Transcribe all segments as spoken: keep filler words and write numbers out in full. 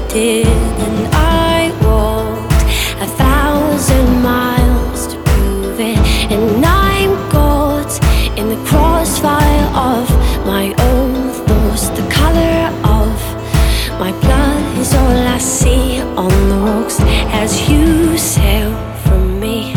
did, and I walked a thousand miles to prove it. And I'm caught in the crossfire of my own thoughts. The color of my blood is all I see on the rocks as you sail from me.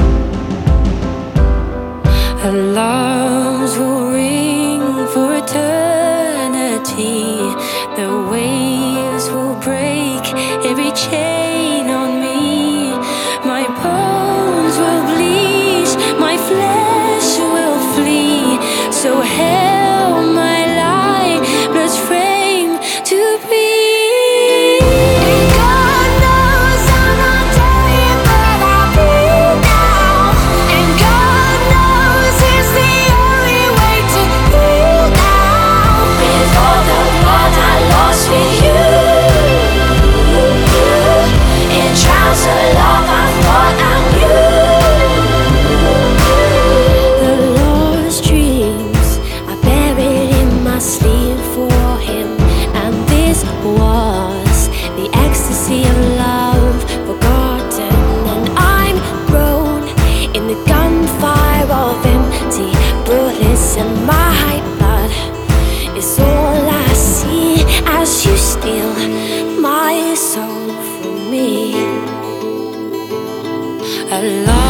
Our alarms will ring for eternity. The waves will break every chain on me. My bones will bleach, my flesh will flee. So hell my lifeless frame to be. Was the ecstasy of love forgotten, and I'm grown in the gunfire of empty bullets, and my blood is all I see as you steal my soul from me. I love